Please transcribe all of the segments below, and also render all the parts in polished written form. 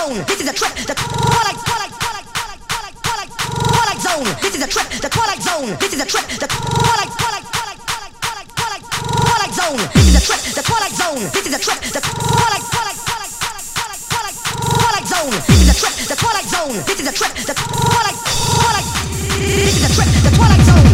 zone. This is a trip. The Twilight zone. This is a trip. The Twilight zone. This is a trip. The Twilight zone. This is a trip. The Twilight zone. This is a trip. The Twilight zone. This is a trip. The Twilight zone. This is a trip. The Twilight. This is a trip. The Twilight zone.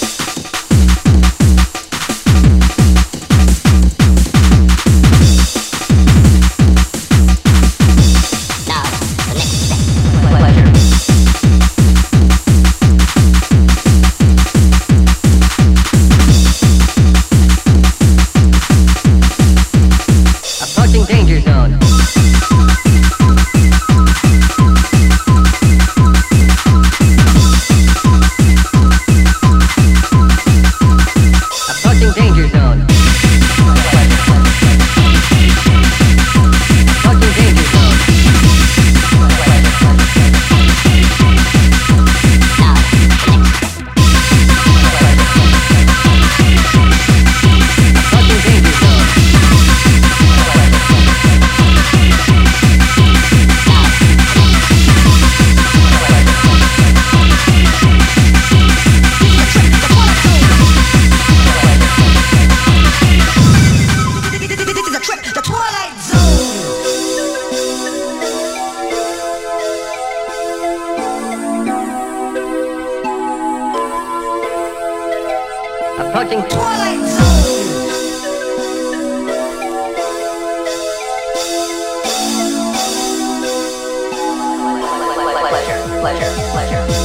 Danger zone. Approaching danger zone. Approaching danger zone. Approaching danger zone. Approaching Twilight Zone. Pleasure.